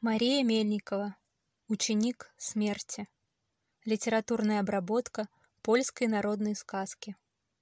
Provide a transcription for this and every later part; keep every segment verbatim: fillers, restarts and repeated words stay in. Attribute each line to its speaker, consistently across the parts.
Speaker 1: Мария Мельникова. Ученик смерти. Литературная обработка польской народной сказки.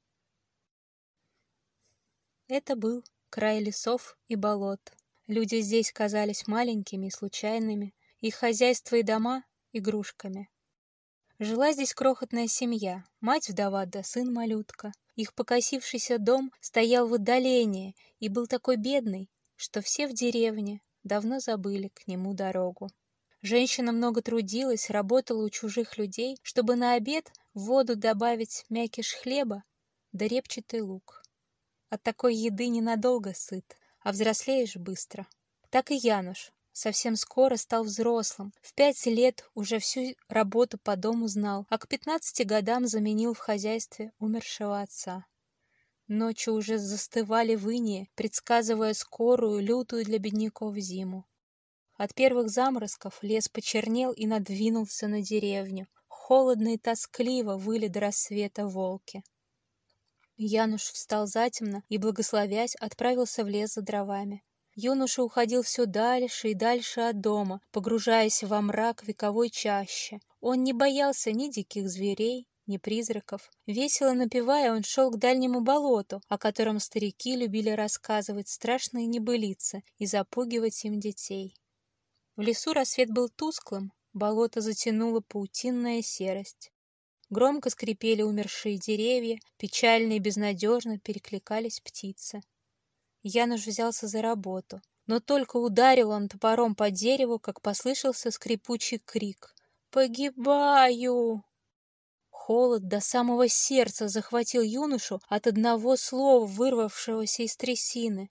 Speaker 1: Это был край лесов и болот. Люди здесь казались маленькими и случайными, их хозяйства и дома — игрушками. Жила здесь крохотная семья, мать-вдова да сын-малютка. Их покосившийся дом стоял в отдалении и был такой бедный, что все в деревне давно забыли к нему дорогу. Женщина много трудилась, работала у чужих людей, чтобы на обед в воду добавить мякиш хлеба да репчатый лук. От такой еды ненадолго сыт, а взрослеешь быстро. Так и Януш совсем скоро стал взрослым. В пять лет уже всю работу по дому знал, а к пятнадцати годам заменил в хозяйстве умершего отца. Ночи уже застывали в инее, предсказывая скорую, лютую для бедняков зиму. От первых заморозков лес почернел и надвинулся на деревню. Холодно и тоскливо выли до рассвета волки. Януш встал затемно и, благословясь, отправился в лес за дровами. Юноша уходил все дальше и дальше от дома, погружаясь во мрак вековой чащи. Он не боялся ни диких зверей, ни призраков. Весело напевая, он шел к дальнему болоту, о котором старики любили рассказывать страшные небылицы и запугивать им детей. В лесу рассвет был тусклым, болото затянуло паутинная серость. Громко скрипели умершие деревья, печально и безнадежно перекликались птицы. Януш взялся за работу, но только ударил он топором по дереву, как послышался скрипучий крик: «Погибаю!». Холод до самого сердца захватил юношу от одного слова, вырвавшегося из трясины.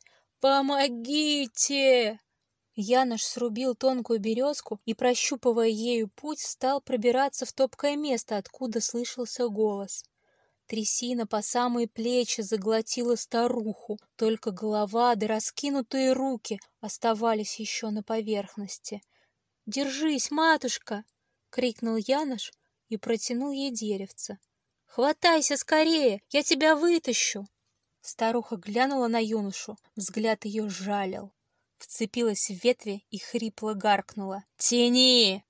Speaker 1: «Помогите!». Януш срубил тонкую березку и, прощупывая ею путь, стал пробираться в топкое место, откуда слышался голос. Трясина по самые плечи заглотила старуху, только голова да раскинутые руки оставались еще на поверхности. «Держись, матушка!» — крикнул Януш и протянул ей деревце. «Хватайся скорее, я тебя вытащу!» Старуха глянула на юношу, взгляд ее жалил. Вцепилась в ветви и хрипло гаркнула: «Тяни!».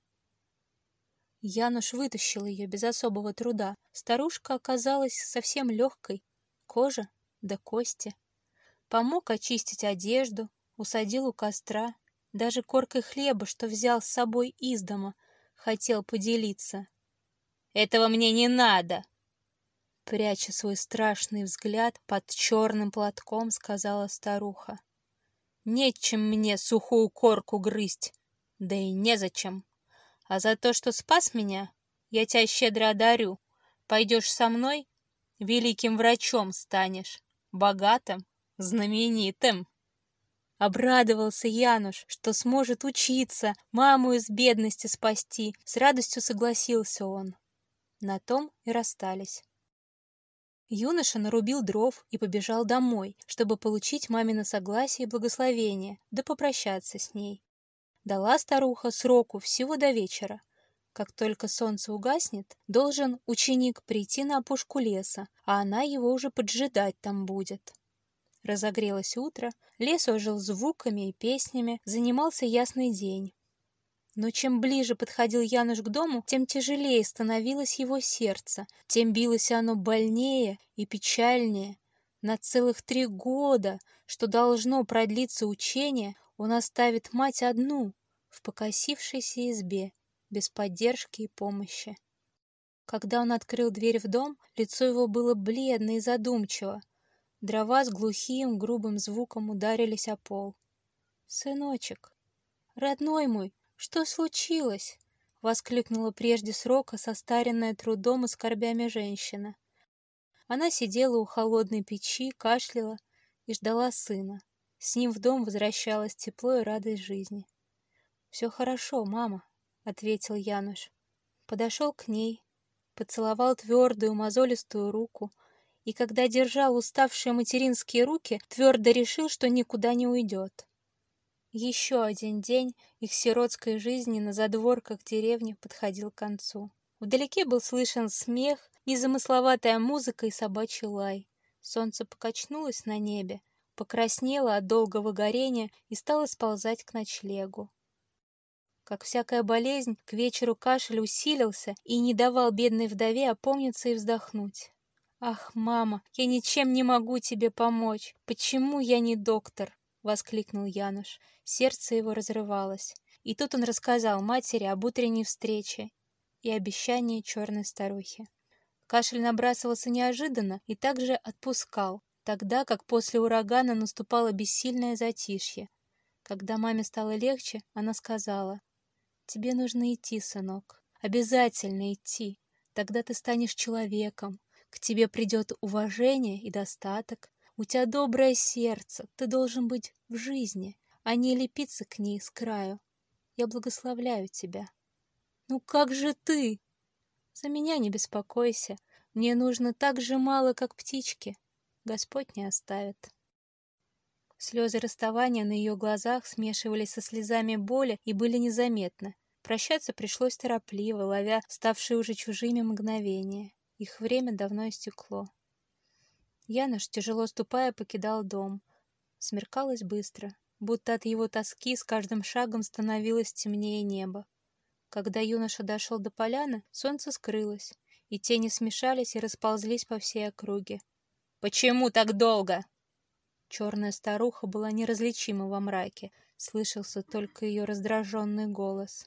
Speaker 1: Януш вытащил ее без особого труда. Старушка оказалась совсем легкой, кожа да кости. Помог очистить одежду, усадил у костра. Даже коркой хлеба, что взял с собой из дома, хотел поделиться. «Этого мне не надо!» Пряча свой страшный взгляд под черным платком, сказала старуха. «Нечем мне сухую корку грызть, да и незачем. А за то, что спас меня, я тебя щедро одарю. Пойдешь со мной, великим врачом станешь, богатым, знаменитым». Обрадовался Януш, что сможет учиться, маму из бедности спасти. С радостью согласился он. На том и расстались. Юноша нарубил дров и побежал домой, чтобы получить мамино согласие и благословение, да попрощаться с ней. Дала старуха сроку всего до вечера. Как только солнце угаснет, должен ученик прийти на опушку леса, а она его уже поджидать там будет. Разогрелось утро, лес ожил звуками и песнями, занимался ясный день. Но чем ближе подходил Януш к дому, тем тяжелее становилось его сердце, тем билось оно больнее и печальнее. На целых три года, что должно продлиться учение, он оставит мать одну в покосившейся избе, без поддержки и помощи. Когда он открыл дверь в дом, лицо его было бледно и задумчиво. Дрова с глухим, грубым звуком ударились о пол. «Сыночек, родной мой, что случилось?» — воскликнула прежде срока состаренная трудом и скорбями женщина. Она сидела у холодной печи, кашляла и ждала сына. С ним в дом возвращалось тепло и радость жизни. «Все хорошо, мама», — ответил Януш. Подошел к ней, поцеловал твердую мозолистую руку, и когда держал уставшие материнские руки, твердо решил, что никуда не уйдет. Еще один день их сиротской жизни на задворках деревни подходил к концу. Вдалеке был слышен смех, незамысловатая музыка и собачий лай. Солнце покачнулось на небе, покраснело от долгого горения и стало сползать к ночлегу. Как всякая болезнь, к вечеру кашель усилился и не давал бедной вдове опомниться и вздохнуть. «Ах, мама, я ничем не могу тебе помочь. Почему я не доктор?» — воскликнул Януш. Сердце его разрывалось. И тут он рассказал матери об утренней встрече и обещании черной старухи. Кашель набрасывался неожиданно и также отпускал, тогда как после урагана наступало бессильное затишье. Когда маме стало легче, она сказала: «Тебе нужно идти, сынок, обязательно идти, тогда ты станешь человеком, к тебе придет уважение и достаток, у тебя доброе сердце, ты должен быть в жизни, а не лепиться к ней с краю. Я благословляю тебя». «Ну как же ты?» «За меня не беспокойся, мне нужно так же мало, как птичке. Господь не оставит». Слезы расставания на ее глазах смешивались со слезами боли и были незаметны. Прощаться пришлось торопливо, ловя ставшие уже чужими мгновения. Их время давно истекло. Януш, тяжело ступая, покидал дом. Смеркалось быстро, будто от его тоски с каждым шагом становилось темнее небо. Когда юноша дошел до поляны, солнце скрылось, и тени смешались и расползлись по всей округе. «Почему так долго?» Черная старуха была неразличима во мраке, слышался только ее раздраженный голос.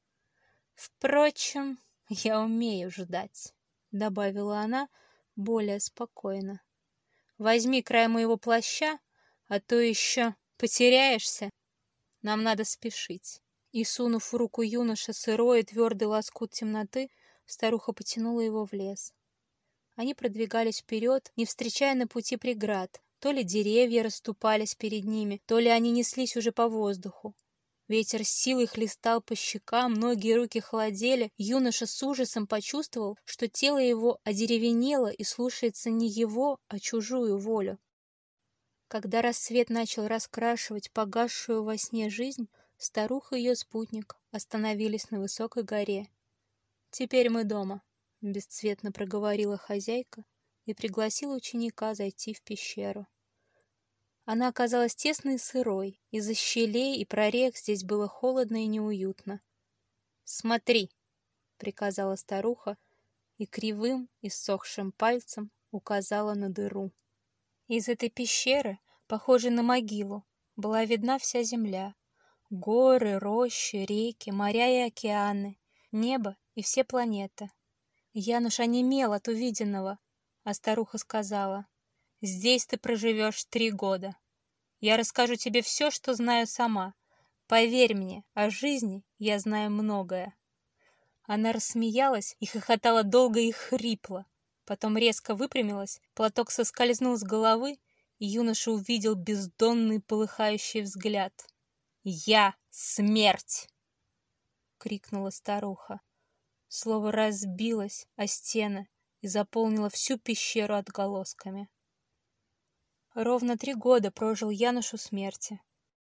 Speaker 1: «Впрочем, я умею ждать», — добавила она более спокойно. «Возьми край моего плаща, а то еще потеряешься. Нам надо спешить». И, сунув в руку юноше сырой и твердый лоскут темноты, старуха потянула его в лес. Они продвигались вперед, не встречая на пути преград. То ли деревья расступались перед ними, то ли они неслись уже по воздуху. Ветер с силой хлестал по щекам, ноги и руки холодели. Юноша с ужасом почувствовал, что тело его одеревенело и слушается не его, а чужую волю. Когда рассвет начал раскрашивать погасшую во сне жизнь, старуха и ее спутник остановились на высокой горе. «Теперь мы дома», — бесцветно проговорила хозяйка и пригласила ученика зайти в пещеру. Она оказалась тесной и сырой, из-за щелей и прорех здесь было холодно и неуютно. «Смотри», — приказала старуха и кривым, иссохшим пальцем указала на дыру. Из этой пещеры, похожей на могилу, была видна вся земля. Горы, рощи, реки, моря и океаны, небо и все планеты. Януш онемел от увиденного, а старуха сказала: «Здесь ты проживешь три года. Я расскажу тебе все, что знаю сама. Поверь мне, о жизни я знаю многое». Она рассмеялась и хохотала долго и хрипло. Потом резко выпрямилась, платок соскользнул с головы, и юноша увидел бездонный полыхающий взгляд. «Я смерть!» — крикнула старуха. Слово разбилось о стены и заполнило всю пещеру отголосками. Ровно три года прожил Януш у смерти.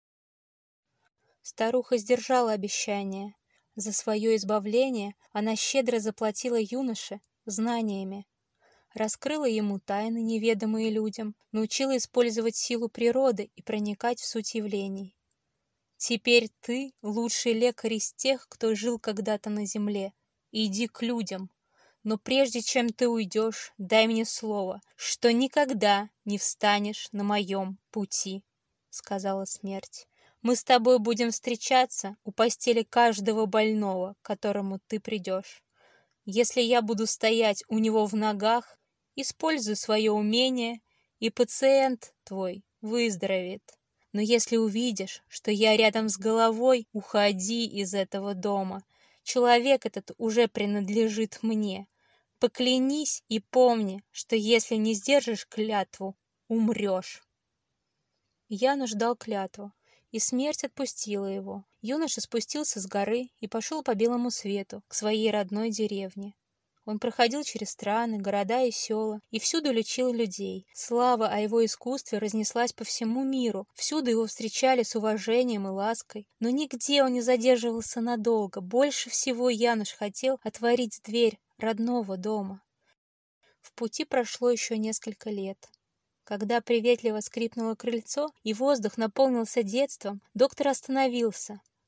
Speaker 1: Старуха сдержала обещание. За свое избавление она щедро заплатила юноше знаниями. Раскрыла ему тайны, неведомые людям, научила использовать силу природы и проникать в суть явлений. Теперь ты лучший лекарь из тех, кто жил когда-то на земле. Иди к людям. Но прежде чем ты уйдешь, дай мне слово, что никогда не встанешь на моем пути, — сказала смерть. Мы с тобой будем встречаться у постели каждого больного, к которому ты придешь. Если я буду стоять у него в ногах, используй свое умение, и пациент твой выздоровеет. Но если увидишь, что я рядом с головой, уходи из этого дома. Человек этот уже принадлежит мне. Поклянись и помни, что если не сдержишь клятву, умрешь». Януш ждал клятву, и смерть отпустила его. Юноша спустился с горы и пошел по белому свету к своей родной деревне. Он проходил через страны, города и села, и всюду лечил людей. Слава о его искусстве разнеслась по всему миру, всюду его встречали с уважением и лаской. Но нигде он не задерживался надолго, больше всего Януш хотел отворить дверь родного дома. В пути прошло еще несколько лет. Когда приветливо скрипнуло крыльцо и воздух наполнился детством, доктор остановился.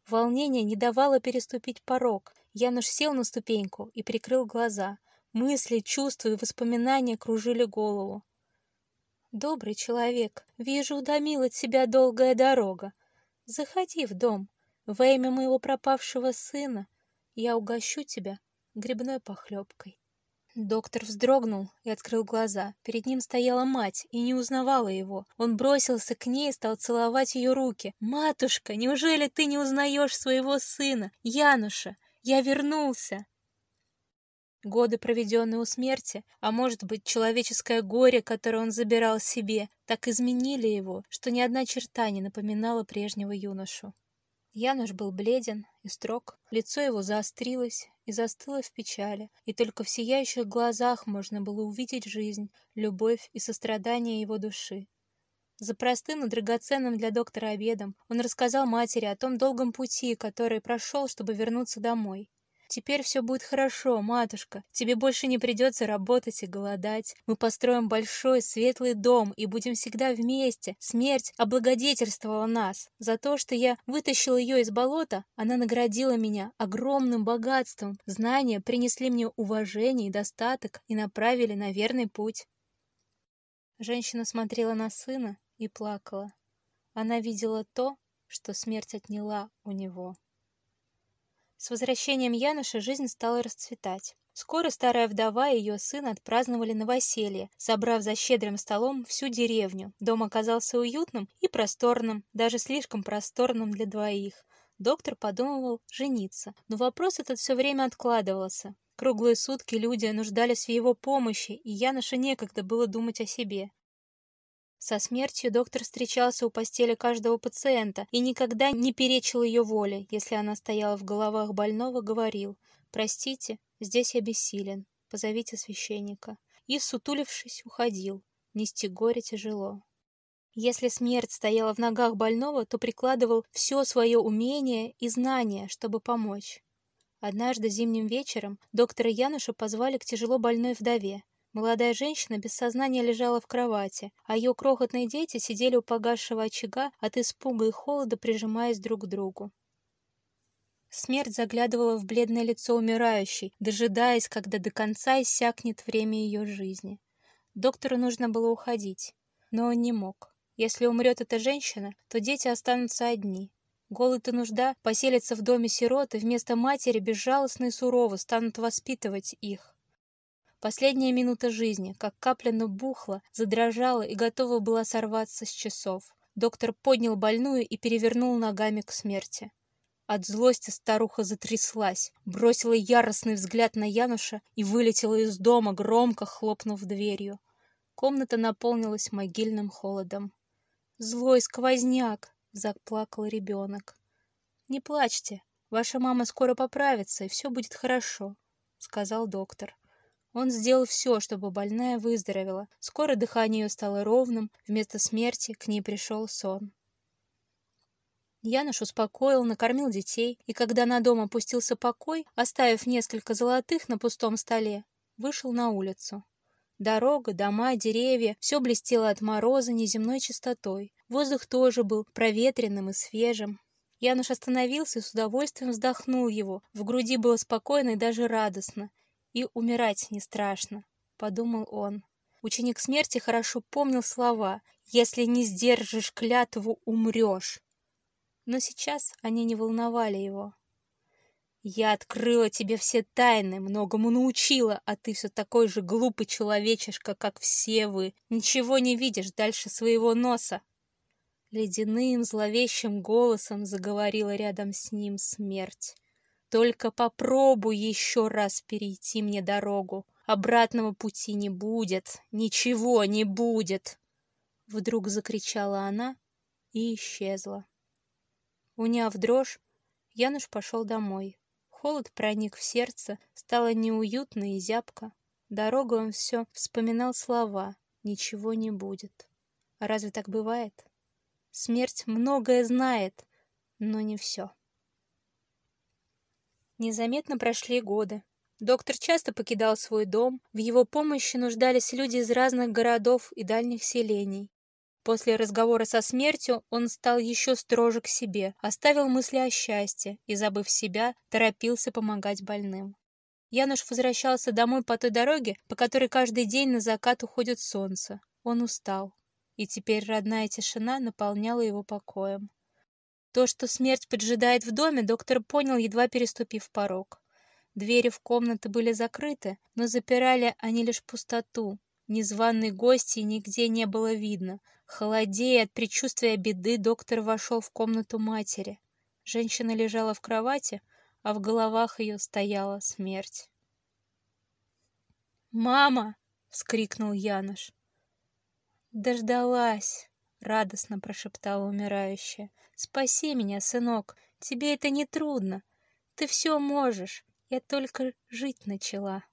Speaker 1: Волнение не давало переступить порог. Януш сел на ступеньку и прикрыл глаза. Мысли, чувства и воспоминания кружили голову. «Добрый человек, вижу, утомила тебя долгая дорога. Заходи в дом. Во имя моего пропавшего сына я угощу тебя грибной похлебкой». Доктор вздрогнул и открыл глаза. Перед ним стояла мать и не узнавала его. Он бросился к ней и стал целовать ее руки. «Матушка, неужели ты не узнаешь своего сына? Януша, я вернулся!» Годы, проведенные у смерти, а может быть, человеческое горе, которое он забирал себе, так изменили его, что ни одна черта не напоминала прежнего юношу. Януш был бледен и строг, лицо его заострилось и застыло в печали, и только в сияющих глазах можно было увидеть жизнь, любовь и сострадание его души. За простым и драгоценным для доктора обедом он рассказал матери о том долгом пути, который прошел, чтобы вернуться домой. «Теперь все будет хорошо, матушка. Тебе больше не придется работать и голодать. Мы построим большой светлый дом и будем всегда вместе. Смерть облагодетельствовала нас. За то, что я вытащил ее из болота, она наградила меня огромным богатством. Знания принесли мне уважение и достаток и направили на верный путь». Женщина смотрела на сына и плакала. Она видела то, что смерть отняла у него. С возвращением Януша жизнь стала расцветать. Скоро старая вдова и ее сын отпраздновали новоселье, собрав за щедрым столом всю деревню. Дом оказался уютным и просторным, даже слишком просторным для двоих. Доктор подумывал жениться, но вопрос этот все время откладывался. Круглые сутки люди нуждались в его помощи, и Янушу некогда было думать о себе. Со смертью доктор встречался у постели каждого пациента и никогда не перечил ее воле. Если она стояла в головах больного, говорил: «Простите, здесь я бессилен, позовите священника». И, сутулившись, уходил. Нести горе тяжело. Если смерть стояла в ногах больного, то прикладывал все свое умение и знание, чтобы помочь. Однажды зимним вечером доктора Януша позвали к тяжело больной вдове. Молодая женщина без сознания лежала в кровати, а ее крохотные дети сидели у погасшего очага, от испуга и холода прижимаясь друг к другу. Смерть заглядывала в бледное лицо умирающей, дожидаясь, когда до конца иссякнет время ее жизни. Доктору нужно было уходить, но он не мог. Если умрет эта женщина, то дети останутся одни. Голод и нужда поселятся в доме сирот, и вместо матери безжалостно и сурово станут воспитывать их. Последняя минута жизни, как капля набухла, задрожала и готова была сорваться с часов. Доктор поднял больную и перевернул ногами к смерти. От злости старуха затряслась, бросила яростный взгляд на Януша и вылетела из дома, громко хлопнув дверью. Комната наполнилась могильным холодом. «Злой сквозняк!» — заплакал ребенок. «Не плачьте, ваша мама скоро поправится, и все будет хорошо», — сказал доктор. Он сделал все, чтобы больная выздоровела. Скоро дыхание ее стало ровным, вместо смерти к ней пришел сон. Януш успокоил, накормил детей, и когда на дом опустился покой, оставив несколько золотых на пустом столе, вышел на улицу. Дорога, дома, деревья — все блестело от мороза неземной чистотой. Воздух тоже был проветренным и свежим. Януш остановился и с удовольствием вздохнул его. В груди было спокойно и даже радостно. «И умирать не страшно», — подумал он. Ученик смерти хорошо помнил слова: «Если не сдержишь клятву, умрешь». Но сейчас они не волновали его. «Я открыла тебе все тайны, многому научила, а ты все такой же глупый человечишка, как все вы. Ничего не видишь дальше своего носа». Ледяным, зловещим голосом заговорила рядом с ним смерть. «Только попробуй еще раз перейти мне дорогу. Обратного пути не будет, ничего не будет!» Вдруг закричала она и исчезла. Уняв дрожь, Януш пошел домой. Холод проник в сердце, стало неуютно и зябко. Дорогой он все вспоминал слова: «Ничего не будет». А разве так бывает? Смерть многое знает, но не все. Незаметно прошли годы. Доктор часто покидал свой дом, в его помощи нуждались люди из разных городов и дальних селений. После разговора со смертью он стал еще строже к себе, оставил мысли о счастье и, забыв себя, торопился помогать больным. Януш возвращался домой по той дороге, по которой каждый день на закат уходит солнце. Он устал, и теперь родная тишина наполняла его покоем. То, что смерть поджидает в доме, доктор понял, едва переступив порог. Двери в комнаты были закрыты, но запирали они лишь пустоту. Незваной гости нигде не было видно. Холодея от предчувствия беды, доктор вошел в комнату матери. Женщина лежала в кровати, а в головах ее стояла смерть. «Мама!» — вскрикнул Януш. «Дождалась!» — радостно прошептала умирающая. «Спаси меня, сынок, тебе это не трудно. Ты все можешь, я только жить начала».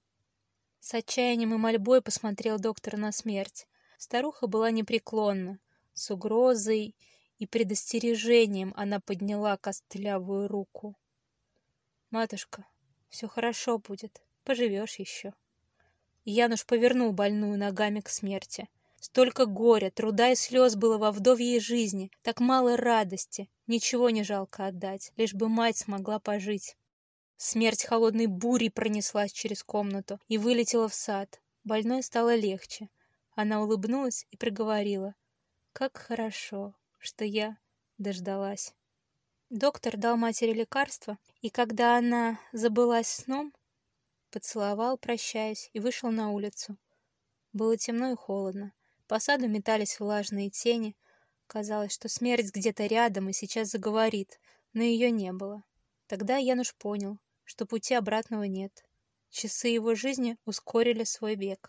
Speaker 1: С отчаянием и мольбой посмотрел доктор на смерть. Старуха была непреклонна. С угрозой и предостережением она подняла костлявую руку. «Матушка, все хорошо будет, поживешь еще». Януш повернул больную ногами к смерти. Столько горя, труда и слез было во вдовьей жизни, так мало радости, ничего не жалко отдать, лишь бы мать смогла пожить. Смерть холодной бурей пронеслась через комнату и вылетела в сад. Больной стало легче. Она улыбнулась и проговорила: «Как хорошо, что я дождалась». Доктор дал матери лекарство, и когда она забылась сном, поцеловал, прощаясь, и вышел на улицу. Было темно и холодно. По саду метались влажные тени. Казалось, что смерть где-то рядом и сейчас заговорит, но ее не было. Тогда Януш понял, что пути обратного нет. Часы его жизни ускорили свой бег.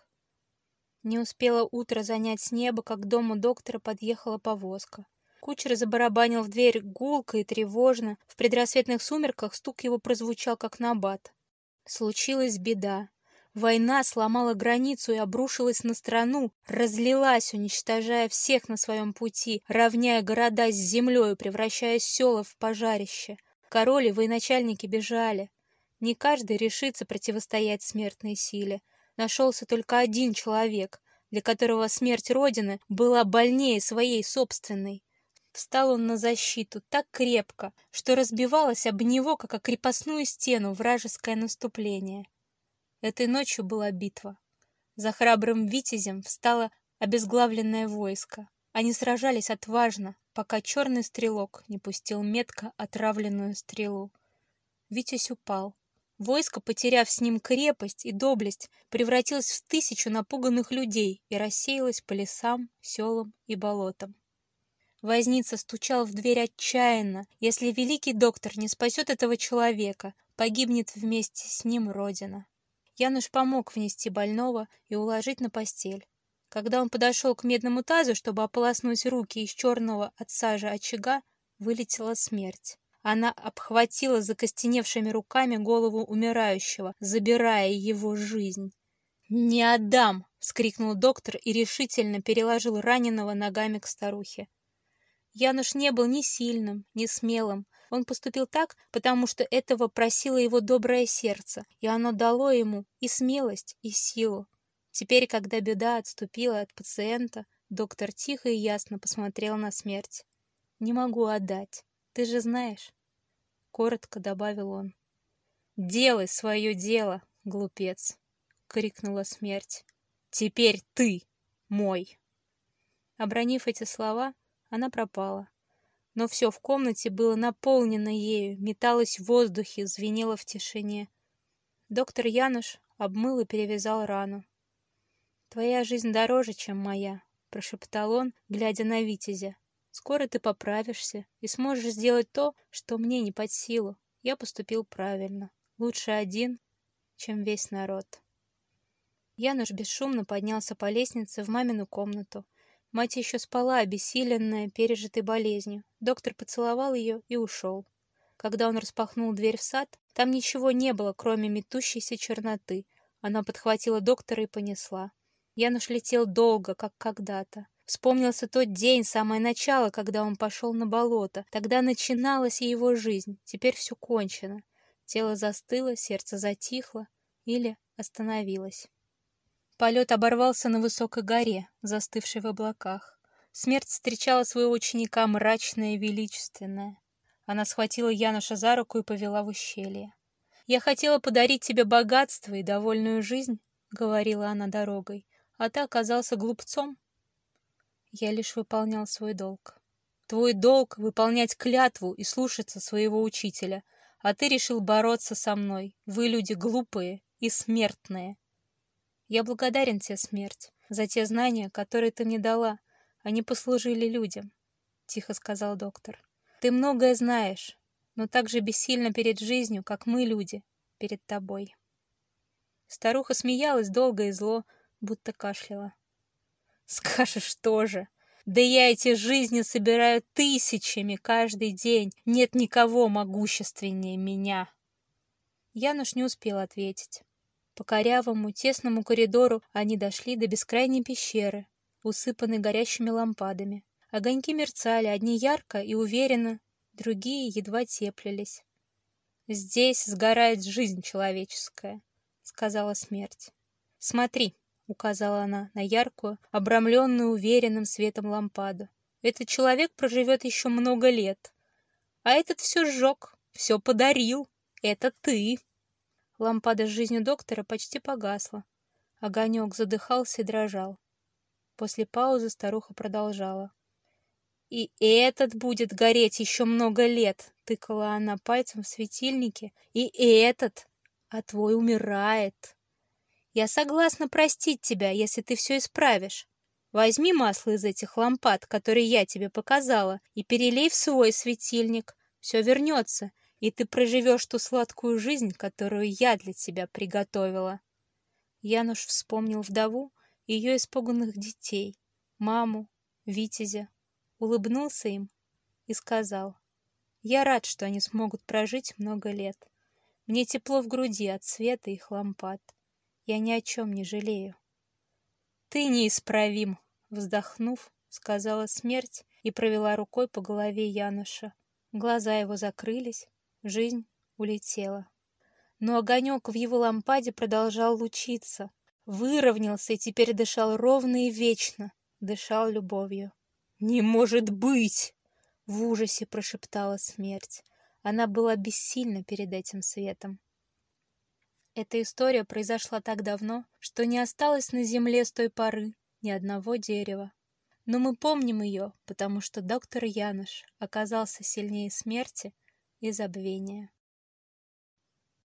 Speaker 1: Не успело утро занять с неба, как к дому доктора подъехала повозка. Кучер забарабанил в дверь гулко и тревожно. В предрассветных сумерках стук его прозвучал, как набат. Случилась беда. Война сломала границу и обрушилась на страну, разлилась, уничтожая всех на своем пути, равняя города с землей, превращая села в пожарище. Король и военачальники бежали. Не каждый решится противостоять смертной силе. Нашелся только один человек, для которого смерть Родины была больнее своей собственной. Встал он на защиту так крепко, что разбивалось об него, как о крепостную стену, вражеское наступление. Этой ночью была битва. За храбрым витязем встало обезглавленное войско. Они сражались отважно, пока черный стрелок не пустил метко отравленную стрелу. Витязь упал. Войско, потеряв с ним крепость и доблесть, превратилось в тысячу напуганных людей и рассеялось по лесам, селам и болотам. Возница стучал в дверь отчаянно. Если великий доктор не спасет этого человека, погибнет вместе с ним Родина. Януш помог внести больного и уложить на постель. Когда он подошел к медному тазу, чтобы ополоснуть руки из черного от сажи очага, вылетела смерть. Она обхватила закостеневшими руками голову умирающего, забирая его жизнь. «Не отдам!» — вскрикнул доктор и решительно переложил раненого ногами к старухе. Януш не был ни сильным, ни смелым. Он поступил так, потому что этого просило его доброе сердце, и оно дало ему и смелость, и силу. Теперь, когда беда отступила от пациента, доктор тихо и ясно посмотрел на смерть. «Не могу отдать, ты же знаешь», — коротко добавил он. «Делай свое дело, глупец», — крикнула смерть. «Теперь ты мой». Обронив эти слова, она пропала. Но все в комнате было наполнено ею, металось в воздухе, звенело в тишине. Доктор Януш обмыл и перевязал рану. «Твоя жизнь дороже, чем моя», — прошептал он, глядя на витязя. «Скоро ты поправишься и сможешь сделать то, что мне не под силу. Я поступил правильно. Лучше один, чем весь народ». Януш бесшумно поднялся по лестнице в мамину комнату. Мать еще спала, обессиленная, пережитой болезнью. Доктор поцеловал ее и ушел. Когда он распахнул дверь в сад, там ничего не было, кроме метущейся черноты. Она подхватила доктора и понесла. Януш летел долго, как когда-то. Вспомнился тот день, самое начало, когда он пошел на болото. Тогда начиналась и его жизнь. Теперь все кончено. Тело застыло, сердце затихло или остановилось. Полет оборвался на высокой горе, застывшей в облаках. Смерть встречала своего ученика мрачная и величественная. Она схватила Януша за руку и повела в ущелье. «Я хотела подарить тебе богатство и довольную жизнь», — говорила она дорогой, — «а ты оказался глупцом». «Я лишь выполнял свой долг». «Твой долг — выполнять клятву и слушаться своего учителя, а ты решил бороться со мной. Вы люди глупые и смертные». «Я благодарен тебе, смерть, за те знания, которые ты мне дала. Они послужили людям», — тихо сказал доктор. «Ты многое знаешь, но так же бессильна перед жизнью, как мы, люди, перед тобой». Старуха смеялась долго и зло, будто кашляла. «Скажешь тоже. Да я эти жизни собираю тысячами каждый день. Нет никого могущественнее меня». Януш не успел ответить. По корявому, тесному коридору они дошли до бескрайней пещеры, усыпанной горящими лампадами. Огоньки мерцали, одни ярко и уверенно, другие едва теплились. «Здесь сгорает жизнь человеческая», — сказала смерть. «Смотри», — указала она на яркую, обрамленную уверенным светом лампаду. «Этот человек проживет еще много лет. А этот все сжег, все подарил. Это ты». Лампада с жизнью доктора почти погасла. Огонек задыхался и дрожал. После паузы старуха продолжала. «И этот будет гореть еще много лет», — тыкала она пальцем в светильнике. «И этот, а твой умирает. Я согласна простить тебя, если ты все исправишь. Возьми масло из этих лампад, которые я тебе показала, и перелей в свой светильник. Все вернется, и ты проживешь ту сладкую жизнь, которую я для тебя приготовила». Януш вспомнил вдову и ее испуганных детей, маму, Витязя, улыбнулся им и сказал: «Я рад, что они смогут прожить много лет. Мне тепло в груди от света их лампад. Я ни о чем не жалею». «Ты неисправим», — вздохнув, сказала смерть и провела рукой по голове Януша. Глаза его закрылись, жизнь улетела. Но огонек в его лампаде продолжал лучиться, выровнялся и теперь дышал ровно и вечно, дышал любовью. «Не может быть!» — в ужасе прошептала смерть. Она была бессильна перед этим светом. Эта история произошла так давно, что не осталось на земле с той поры ни одного дерева. Но мы помним ее, потому что доктор Януш оказался сильнее смерти и забвения.